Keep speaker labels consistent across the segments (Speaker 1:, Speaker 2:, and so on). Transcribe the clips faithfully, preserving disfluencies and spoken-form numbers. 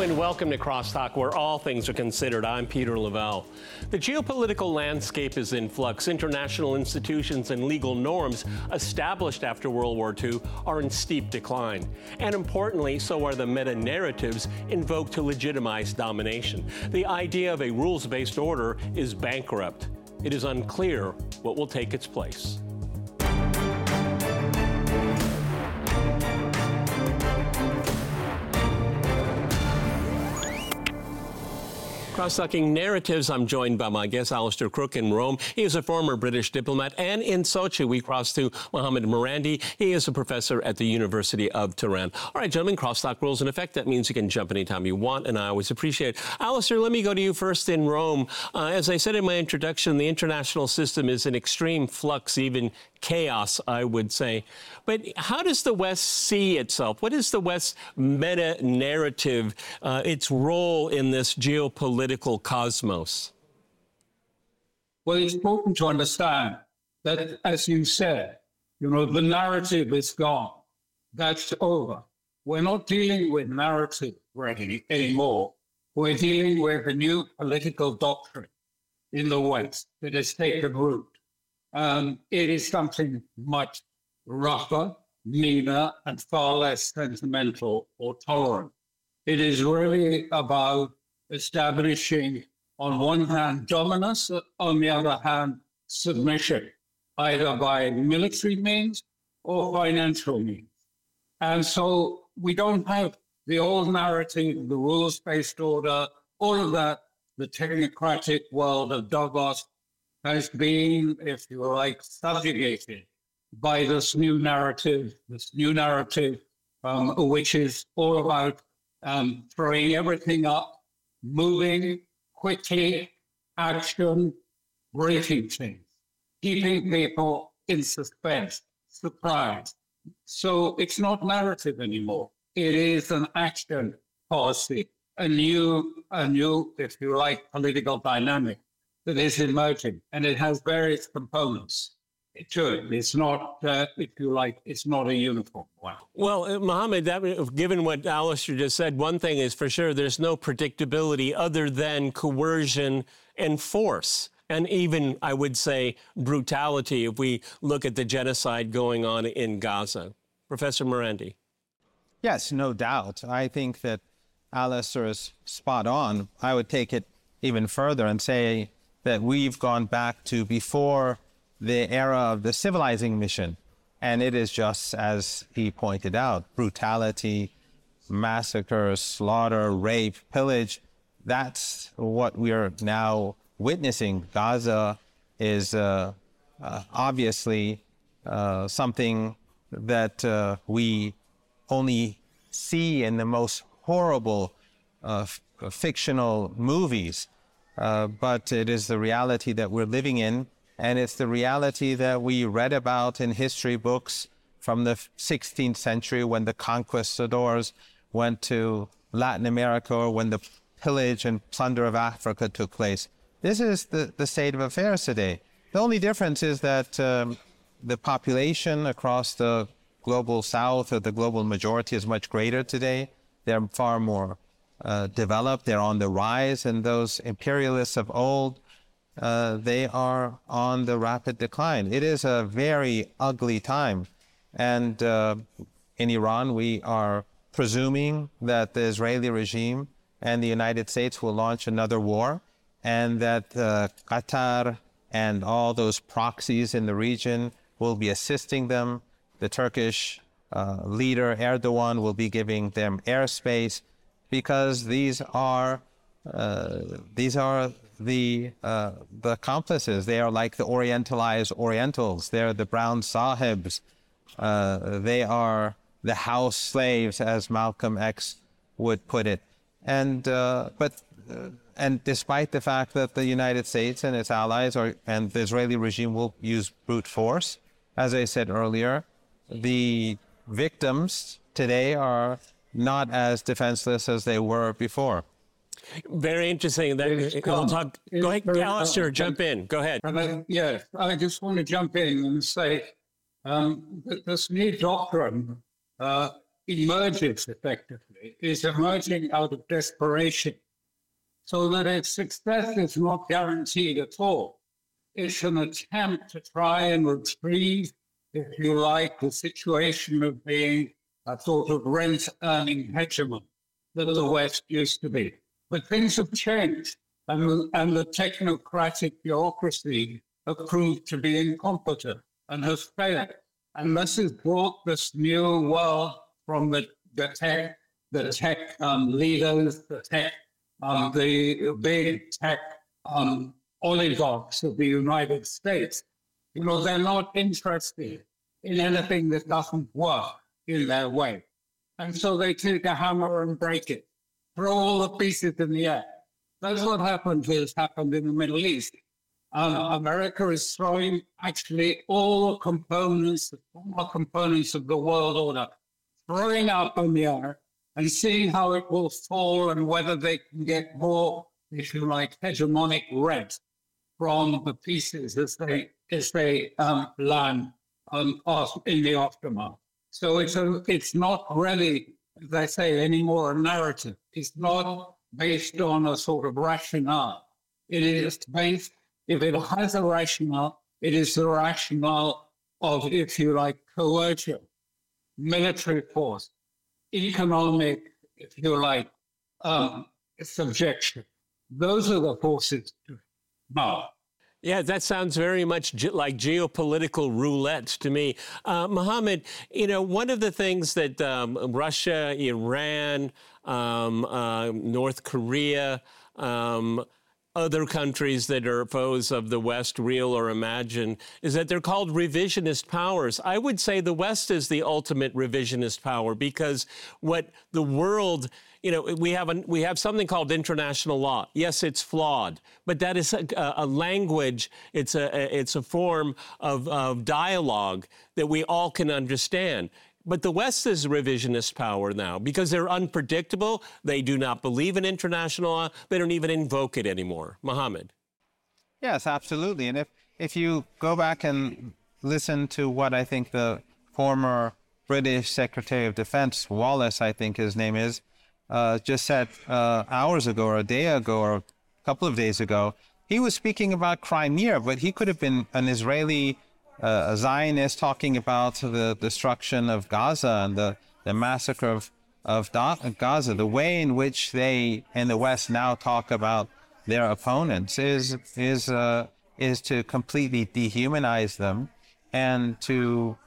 Speaker 1: gentlemen, welcome to Crosstalk, where all things are considered. I'm Peter Lavelle. The geopolitical landscape is in flux. International institutions and legal norms established after World War Two are in steep decline. And importantly, so are the meta-narratives invoked to legitimize domination. The idea of a rules-based order is bankrupt. It is unclear what will take its place. Cross-talking narratives. I'm joined by my guest, Alastair Crooke, in Rome. He is a former British diplomat. And in Sochi, we cross to Mohamed Marandi. He is a professor at the University of Tehran. All right, gentlemen, crosstalk rules in effect. That means you can jump anytime you want, and I always appreciate it. Alastair, let me go to you first in Rome. Uh, as I said in my introduction, the international system is in extreme flux, even chaos, I would say. But how does the West see itself? What is the West's meta-narrative, uh, its role in this geopolitical cosmos?
Speaker 2: Well, it's important to understand that, as you said, you know, the narrative is gone. That's over. We're not dealing with narrative really anymore. We're dealing with a new political doctrine in the West that has taken root. Um, it is something much rougher, meaner, and far less sentimental or tolerant. It is really about establishing, on one hand, dominance, on the other hand, submission, either by military means or financial means. And so we don't have the old narrative, the rules-based order, all of that, the technocratic world of Davos has been, if you like, subjugated by this new narrative, this new narrative, um, which is all about um, throwing everything up, moving quickly, action, breaking things, keeping people in suspense, surprise. So it's not narrative anymore. It is an action policy, a new, a new, if you like, political dynamic that is emerging, and it has various components to it. It's not, uh, if you like, it's not a uniform one.
Speaker 1: Well, uh, Mohamed, that, given what Alastair just said, one thing is for sure, there's no predictability other than coercion and force, and even, I would say, brutality if we look at the genocide going on in Gaza. Professor Marandi.
Speaker 3: Yes, no doubt. I think that Alastair is spot on. I would take it even further and say that we've gone back to before the era of the civilizing mission. And it is just, as he pointed out, brutality, massacre, slaughter, rape, pillage. That's what we are now witnessing. Gaza is uh, uh, obviously uh, something that uh, we only see in the most horrible uh, f- fictional movies. Uh, but it is the reality that we're living in, and it's the reality that we read about in history books from the sixteenth century when the conquistadors went to Latin America, or when the pillage and plunder of Africa took place. This is the, the state of affairs today. The only difference is that um, the population across the global south, or the global majority, is much greater today. They're far more Uh, developed, they're on the rise, and those imperialists of old, uh, they are on the rapid decline. It is a very ugly time. And uh, in Iran, we are presuming that the Israeli regime and the United States will launch another war, and that uh, Qatar and all those proxies in the region will be assisting them. The Turkish uh, leader, Erdogan, will be giving them airspace, because these are uh, these are the uh, the accomplices. They are like the Orientalized Orientals. They're the brown sahibs. Uh, they are the house slaves, as Malcolm X would put it. And uh, but uh, and despite the fact that the United States and its allies are, and the Israeli regime will use brute force, as I said earlier, the victims today are not as defenseless as they were before.
Speaker 1: Very interesting. That, we'll talk, go ahead, Alastair, jump in. Go ahead.
Speaker 2: I, yeah, I just want to jump in and say um, that this new doctrine uh, emerges effectively is emerging out of desperation, so that its success is not guaranteed at all. It's an attempt to try and retrieve, if you like, the situation of being a sort of rent-earning hegemon that the West used to be. But things have changed, and, and the technocratic bureaucracy have proved to be incompetent and has failed. And this has brought this new world from the, the tech, the tech um, leaders, the tech, um, the big tech um, oligarchs of the United States. You know, they're not interested in anything that doesn't work in their way. And so they take a hammer and break it, throw all the pieces in the air. That's what happened has happened in the Middle East. Um, America is throwing actually all the components, all the components of the world order, throwing up in the air and seeing how it will fall and whether they can get more, if you like, hegemonic rent from the pieces as they as they um, land um, in the aftermath. So it's a, it's not really, as I say, anymore a narrative. It's not based on a sort of rationale. It is based, if it has a rationale, it is the rationale of, if you like, coercion, military force, economic, if you like, um, subjection. Those are the forces now.
Speaker 1: Yeah, that sounds very much ge- like geopolitical roulette to me. Uh, Mohammed, you know, one of the things that um, Russia, Iran, um, uh, North Korea, um, other countries that are foes of the West, real or imagined, is that they're called revisionist powers. I would say the West is the ultimate revisionist power because what the world... You know, we have a, we have something called international law. Yes, it's flawed, but that is a, a language. It's a it's a form of, of dialogue that we all can understand. But the West is a revisionist power now because they're unpredictable. They do not believe in international law. They don't even invoke it anymore. Mohammed.
Speaker 3: Yes, absolutely. And if if you go back and listen to what I think the former British Secretary of Defense, Wallace, I think his name is, Uh, just said uh, hours ago or a day ago or a couple of days ago, he was speaking about Crimea, but he could have been an Israeli uh, a Zionist talking about the destruction of Gaza and the, the massacre of, of da- Gaza. The way in which they in the West now talk about their opponents is is uh, is to completely dehumanize them and to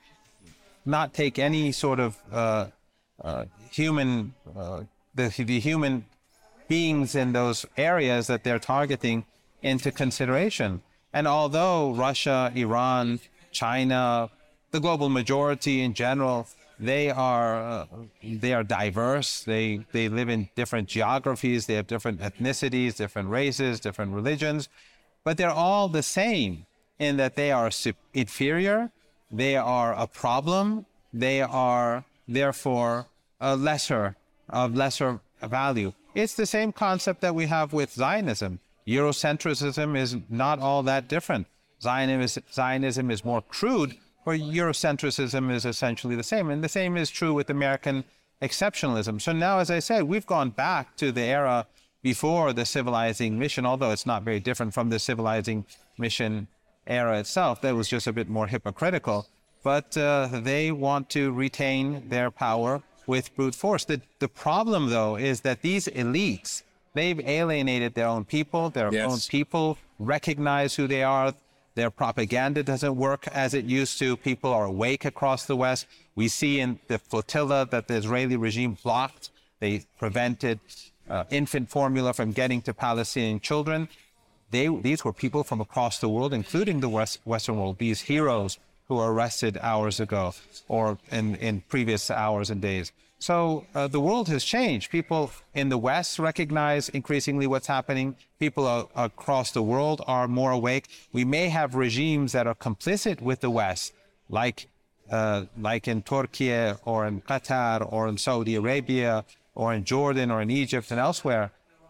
Speaker 3: not take any sort of uh, Uh, human, uh, the, the human beings in those areas that they're targeting into consideration. And although Russia, Iran, China, the global majority in general, they are uh, they are diverse. They they live in different geographies. They have different ethnicities, different races, different religions, but they're all the same in that they are inferior. They are a problem. They are therefore a lesser of lesser value. It's the same concept that we have with Zionism. Eurocentrism is not all that different. Zionism, Zionism is more crude, but Eurocentrism is essentially the same. And the same is true with American exceptionalism. So now, as I said, we've gone back to the era before the civilizing mission, although it's not very different from the civilizing mission era itself. That was just a bit more hypocritical. But uh, they want to retain their power with brute force. The, the problem, though, is that these elites, they've alienated their own people. Their yes. own people recognize who they are. Their propaganda doesn't work as it used to. People are awake across the West. We see in the flotilla that the Israeli regime blocked. They prevented uh, infant formula from getting to Palestinian children. They, these were people from across the world, including the West, Western world, these heroes who were arrested hours ago or in, in previous hours and days. So uh, the world has changed. People in the West recognize increasingly what's happening. People are, across the world are more awake. We may have regimes that are complicit with the West, like uh, like in Turkey or in Qatar or in Saudi Arabia or in Jordan or in Egypt and elsewhere.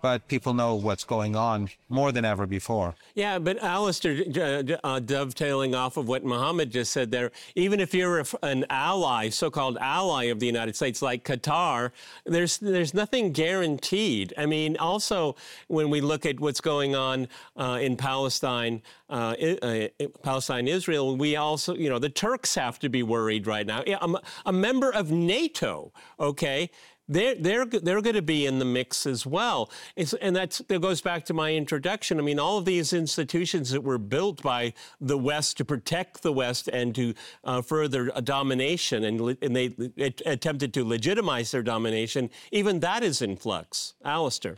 Speaker 3: but people know what's going on more than ever before.
Speaker 1: Yeah, but Alistair, uh, uh, dovetailing off of what Mohammed just said there, even if you're a, an ally, so-called ally of the United States, like Qatar, there's there's nothing guaranteed. I mean, also, when we look at what's going on uh, in Palestine, uh, uh, Palestine, Israel, we also, you know, the Turks have to be worried right now. Yeah, a, a member of NATO, okay? They're, they're, they're going to be in the mix as well. It's, and that's, that goes back to my introduction. I mean, all of these institutions that were built by the West to protect the West and to uh, further a domination, and, and they it, attempted to legitimize their domination, even that is in flux. Alistair.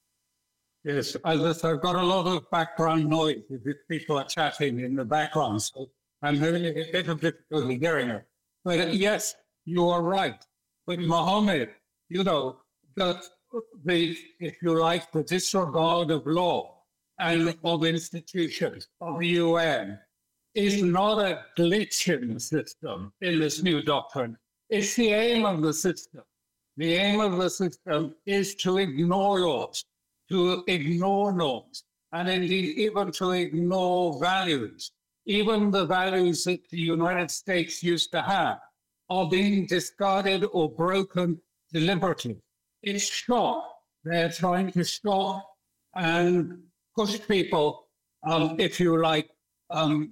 Speaker 2: Yes, I've got a lot of background noise. People are chatting in the background, so I'm having a bit of difficulty hearing it. But yes, you are right. But Mohammed, you know, the, the, if you like, the disregard of law and of institutions, of the U N, is not a glitch in the system, in this new doctrine. It's the aim of the system. The aim of the system is to ignore laws, to ignore norms, and indeed even to ignore values. Even the values that the United States used to have are being discarded or broken deliberately. It's stop. They're trying to stop and push people, um, if you like, um,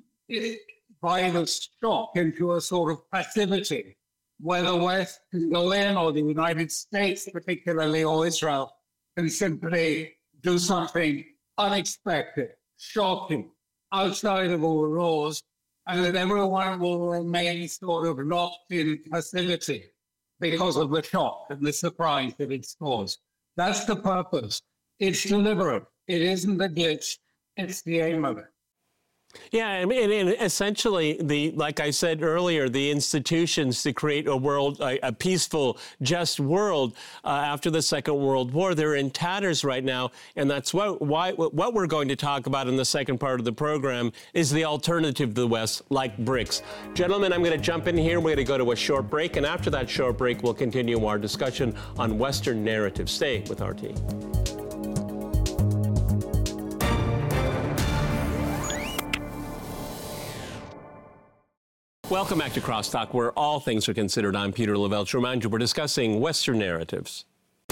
Speaker 2: by the stop into a sort of passivity, where the West can go in, or the United States particularly, or Israel, can simply do something unexpected, shocking, outside of all the laws, and that everyone will remain sort of locked in passivity because of the shock and the surprise that it's caused. That's the purpose. It's deliberate. It isn't a glitch. It's the aim of it.
Speaker 1: Yeah, I mean, and essentially, the like I said earlier, the institutions to create a world, a, a peaceful, just world uh, after the Second World War, they're in tatters right now, and that's what why what we're going to talk about in the second part of the program is the alternative to the West, like BRICS. Gentlemen, I'm going to jump in here. We're going to go to a short break, and after that short break, we'll continue our discussion on Western narrative. Stay with R T. Welcome back to Crosstalk, where all things are considered. I'm Peter Lavelle. To remind you, we're discussing Western narratives.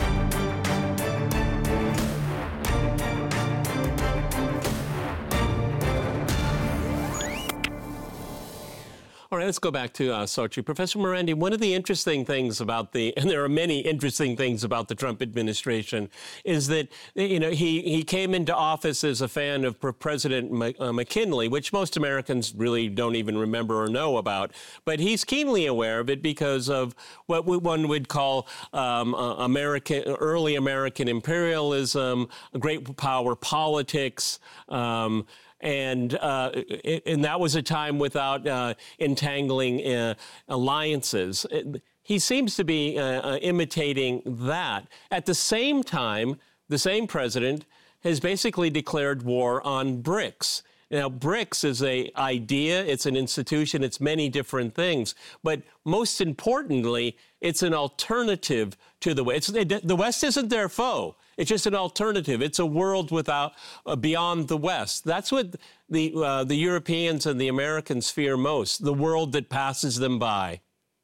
Speaker 1: All right, let's go back to uh, Sochi. Professor Marandi, one of the interesting things about the, and there are many interesting things about the Trump administration, is that, you know, he, he came into office as a fan of President M- uh, McKinley, which most Americans really don't even remember or know about. But he's keenly aware of it because of what we, one would call um, uh, American, early American imperialism, great power politics, um, And uh, and that was a time without uh, entangling uh, alliances. He seems to be uh, uh, imitating that. At the same time, the same president has basically declared war on BRICS. Now, BRICS is an idea, it's an institution, it's many different things. But most importantly, it's an alternative to the West. It's, the West isn't their foe. It's just an alternative. It's a world without, uh, beyond the West. That's what the uh, the Europeans and the Americans fear most, the world that passes them by.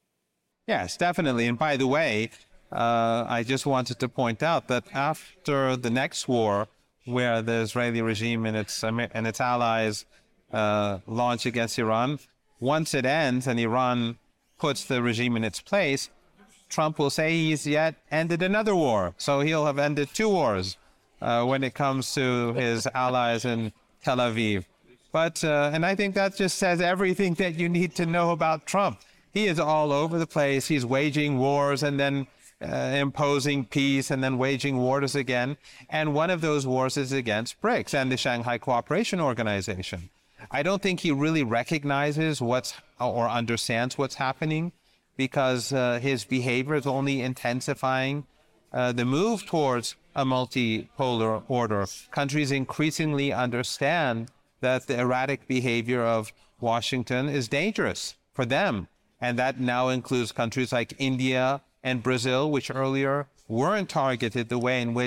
Speaker 3: Yes, definitely. And by the way, uh, I just wanted to point out that after the next war, where the Israeli regime and its, and its allies uh, launch against Iran, once it ends and Iran puts the regime in its place, Trump will say he's yet ended another war. So he'll have ended two wars uh, when it comes to his allies in Tel Aviv. But, uh, and I think that just says everything that you need to know about Trump. He is all over the place. He's waging wars and then uh, imposing peace and then waging wars again. And one of those wars is against BRICS and the Shanghai Cooperation Organization. I don't think he really recognizes what's or understands what's happening, because uh, his behavior is only intensifying uh, the move towards a multipolar order. Countries increasingly understand that the erratic behavior of Washington is dangerous for them. And that now includes countries like India and Brazil, which earlier weren't targeted the way in which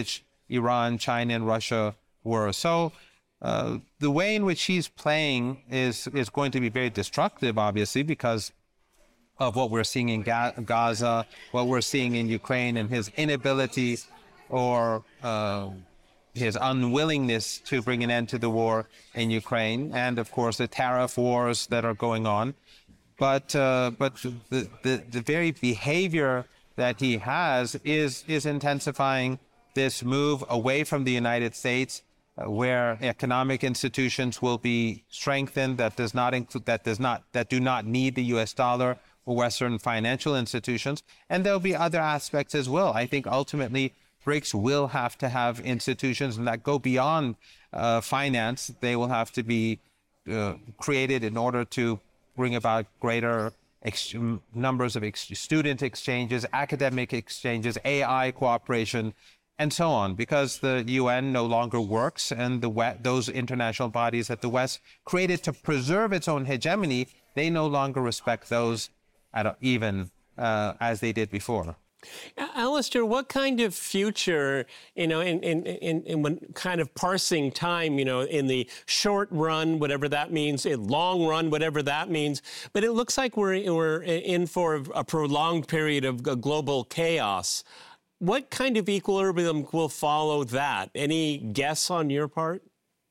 Speaker 3: Iran, China, and Russia were. So uh, the way in which he's playing is, is going to be very destructive, obviously, because of what we're seeing in Ga- Gaza, what we're seeing in Ukraine, and his inability or uh, his unwillingness to bring an end to the war in Ukraine, and of course the tariff wars that are going on. But uh, but the, the the very behavior that he has is is intensifying this move away from the United States, uh, where economic institutions will be strengthened that does not include that does not that do not need the U S dollar or Western financial institutions, and there'll be other aspects as well. I think ultimately BRICS will have to have institutions that go beyond uh, finance. They will have to be uh, created in order to bring about greater ex- numbers of ex- student exchanges, academic exchanges, A I cooperation, and so on, because the U N no longer works, and the West, those international bodies that the West created to preserve its own hegemony, they no longer respect those at even uh, as they did before.
Speaker 1: Alistair, what kind of future, you know, in, in, in, in when kind of parsing time, you know, in the short run, whatever that means, in long run, whatever that means, but it looks like we're, we're in for a prolonged period of global chaos. What kind of equilibrium will follow that? Any guess on your part?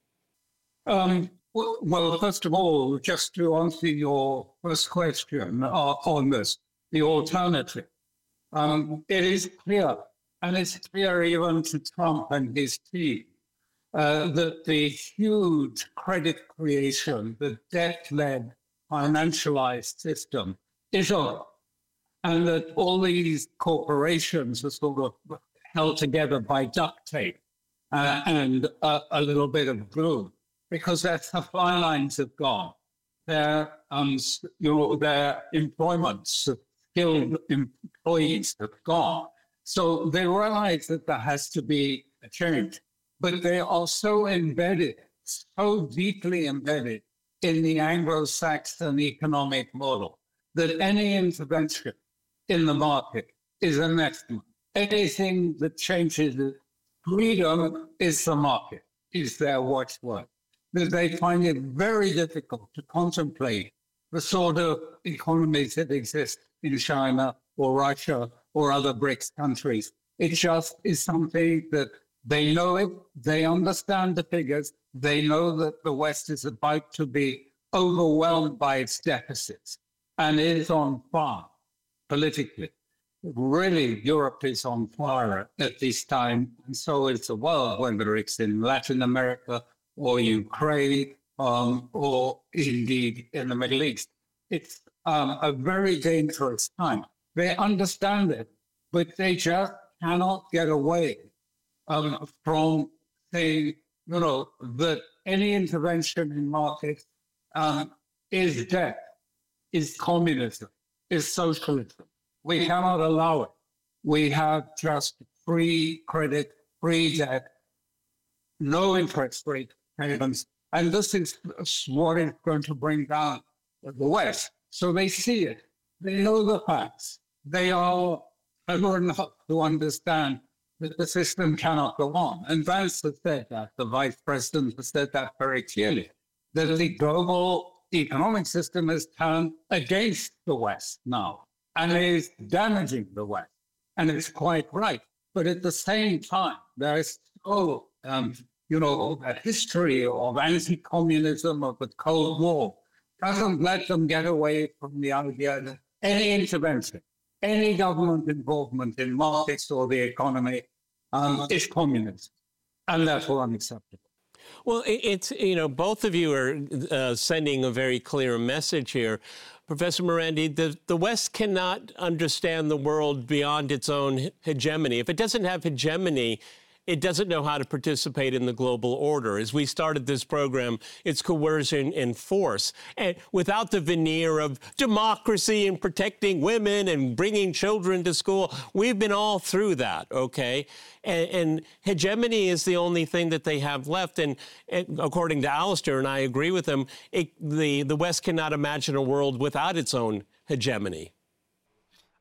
Speaker 2: Um, well, well, first of all, just to answer your first question uh, on this, the alternative. Um, it is clear, and it's clear even to Trump and his team, uh, that the huge credit creation, the debt-led, financialized system is over, and that all these corporations are sort of held together by duct tape uh, and uh, a little bit of glue, because their supply lines have gone, their um, you know, their employments, skilled employees have gone. So they realize that there has to be a change, but they are so embedded, so deeply embedded in the Anglo-Saxon economic model that any intervention in the market is anathema. Anything that changes it, freedom is the market, is their watchword. That they find it very difficult to contemplate the sort of economies that exist in China or Russia or other BRICS countries. It just is something that they know it, they understand the figures, they know that the West is about to be overwhelmed by its deficits, and it is on fire politically. Really, Europe is on fire at this time, and so is the world, whether it's in Latin America or Ukraine, um, or indeed in the Middle East. It's um, a very dangerous time. They understand it, but they just cannot get away um, from saying, you know, that any intervention in markets um, is death, is communism, is socialism. We cannot allow it. We have just free credit, free debt, no interest rate payments. And this is what is going to bring down the West. So they see it. They know the facts. They are clever enough to understand that the system cannot go on. And Vance has said that, the vice president has said that very clearly, that the global economic system has turned against the West now and is damaging the West. And it's quite right. But at the same time, there is so, um, you know, a history of anti-communism, of the Cold War, doesn't let them get away from the idea that any intervention, any government involvement in markets or the economy um, is communism, and therefore unacceptable.
Speaker 1: Well, it's, you know, both of you are uh, sending a very clear message here. Professor Marandi, the, the West cannot understand the world beyond its own hegemony. If it doesn't have hegemony, it doesn't know how to participate in the global order. As we started this program, it's coercion and force. And without the veneer of democracy and protecting women and bringing children to school, we've been all through that, okay? And, and hegemony is the only thing that they have left. And, and according to Alistair, and I agree with him, it, the, the West cannot imagine a world without its own hegemony.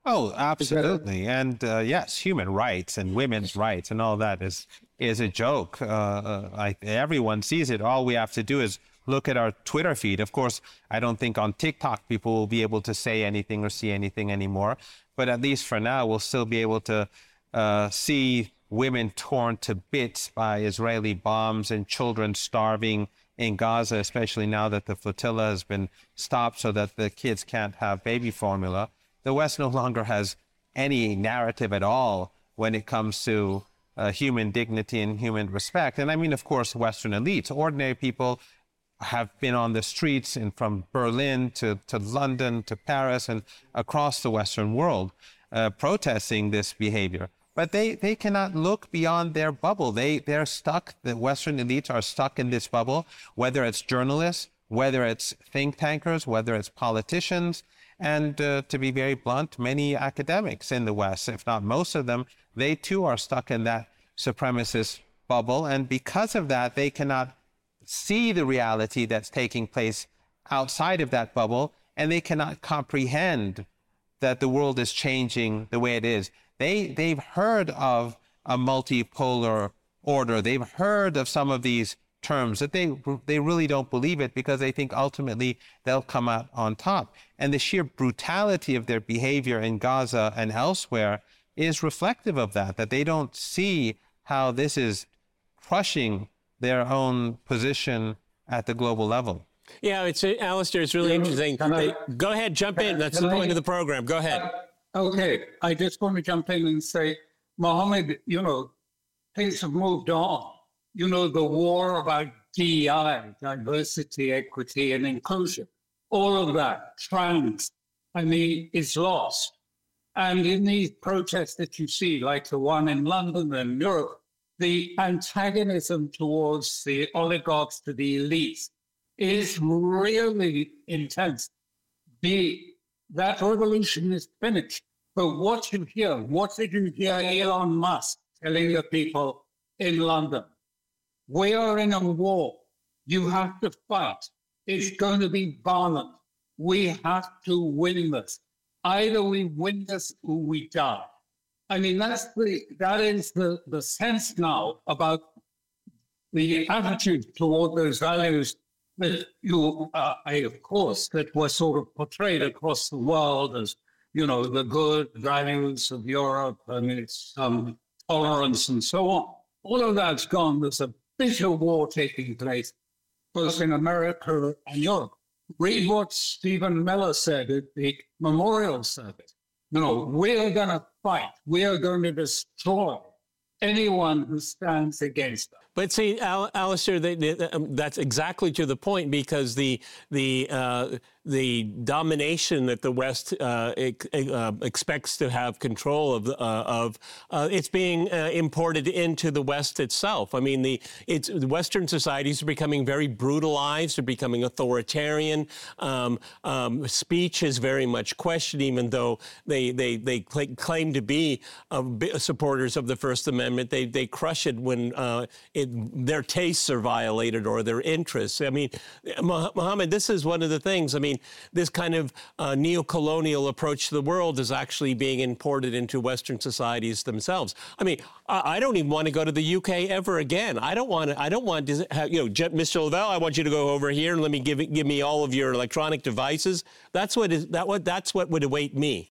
Speaker 3: Oh, absolutely. And uh, yes, human rights and women's rights and all that is is a joke. Uh, uh, I, everyone sees it. All we have to do is look at our Twitter feed. Of course, I don't think on TikTok people will be able to say anything or see anything anymore. But at least for now, we'll still be able to uh, see women torn to bits by Israeli bombs and children starving in Gaza, especially now that the flotilla has been stopped so that the kids can't have baby formula. The West no longer has any narrative at all when it comes to uh, human dignity and human respect. And I mean, of course, Western elites, ordinary people have been on the streets in, from Berlin to, to London to Paris and across the Western world uh, protesting this behavior. But they, they cannot look beyond their bubble. They, they're stuck, the Western elites are stuck in this bubble, whether it's journalists, whether it's think tankers, whether it's politicians, and uh, to be very blunt, many academics in the West, if not most of them, they too are stuck in that supremacist bubble. And because of that, they cannot see the reality that's taking place outside of that bubble, and they cannot comprehend that the world is changing the way it is. They, they've heard of a multipolar order. They've heard of some of these terms, that they, they really don't believe it because they think ultimately they'll come out on top. And the sheer brutality of their behavior in Gaza and elsewhere is reflective of that, that they don't see how this is crushing their own position at the global level.
Speaker 1: Yeah, it's Alistair, it's really interesting. I, Go ahead, jump in. That's the point I, of the program. Go ahead.
Speaker 2: Uh, okay, I just want to jump in and say, Mohammed, you know, things have moved on. You know, the war about D E I, diversity, equity, and inclusion, all of that, trans, I mean, is lost. And in these protests that you see, like the one in London and Europe, the antagonism towards the oligarchs, to the elites, is really intense. The, that revolution is finished. But what you hear, what did you hear Elon Musk telling the people in London? We are in a war. You have to fight. It's going to be violent. We have to win this. Either we win this or we die. I mean, that's the, that is the, the sense now about the attitude toward those values that you, uh, I, of course, that were sort of portrayed across the world as, you know, the good values of Europe and its um, tolerance and so on. All of that's gone. There's a bitter war taking place, both in America and Europe. Read what Stephen Miller said at the memorial service. You know, we're going to fight. We are going to destroy anyone who stands against us.
Speaker 1: But see, Al- Alistair, they, they, um, that's exactly to the point, because the the uh, the domination that the West uh, ex- uh, expects to have control of, uh, of uh, it's being uh, imported into the West itself. I mean, the it's the Western societies are becoming very brutalized. They're becoming authoritarian. Um, um, speech is very much questioned, even though they they they cl- claim to be uh, supporters of the First Amendment. They they crush it when uh, it their tastes are violated or their interests. I mean, Mohammed, this is one of the things. I mean, this kind of uh, neo-colonial approach to the world is actually being imported into Western societies themselves. I mean, I, I don't even want to go to the U K ever again. I don't want to. I don't want to have, you know, Mister Lavelle, I want you to go over here and let me give give me all of your electronic devices. That's what is that what that's what would await me.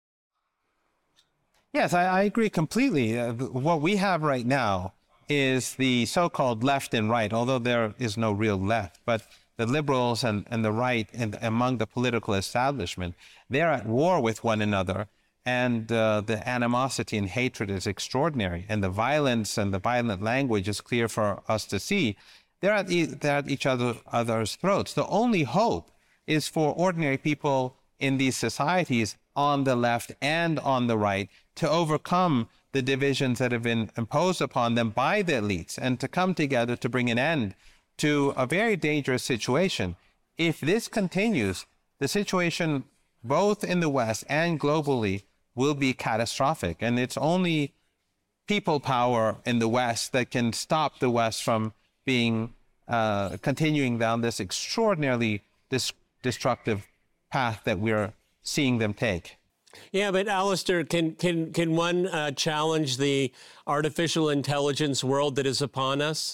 Speaker 3: Yes, I, I agree completely. Uh, what we have right now is the so-called left and right, although there is no real left, but the liberals and, and the right and among the political establishment, they're at war with one another, and uh, the animosity and hatred is extraordinary, and the violence and the violent language is clear for us to see. They're at, e- they're at each other, other's throats. The only hope is for ordinary people in these societies on the left and on the right to overcome the divisions that have been imposed upon them by the elites and to come together to bring an end to a very dangerous situation. If this continues, the situation both in the West and globally will be catastrophic. And it's only people power in the West that can stop the West from being uh, continuing down this extraordinarily dis- destructive path that we're seeing them take.
Speaker 1: Yeah, but Alistair, can can can one uh, challenge the artificial intelligence world that is upon us?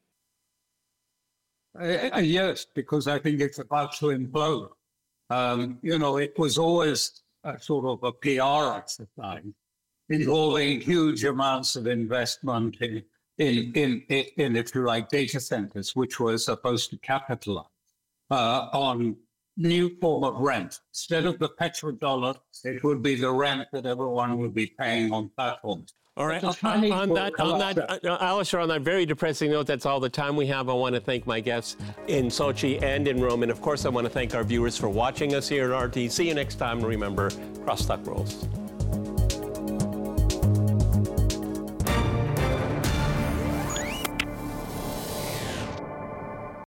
Speaker 2: Uh, yes, because I think it's about to implode. Um, you know, it was always a sort of a P R exercise involving huge amounts of investment in, in, in, in, in if you like, data centers, which were supposed to capitalize uh, on new form of rent. Instead of the petrodollar, it would be the rent that everyone would be paying on platforms.
Speaker 1: All right. On, on that, on that, uh, Alistair, on that very depressing note, that's all the time we have. I want to thank my guests in Sochi and in Rome. And of course, I want to thank our viewers for watching us here at R T. See you next time. Remember, crosstalk rules.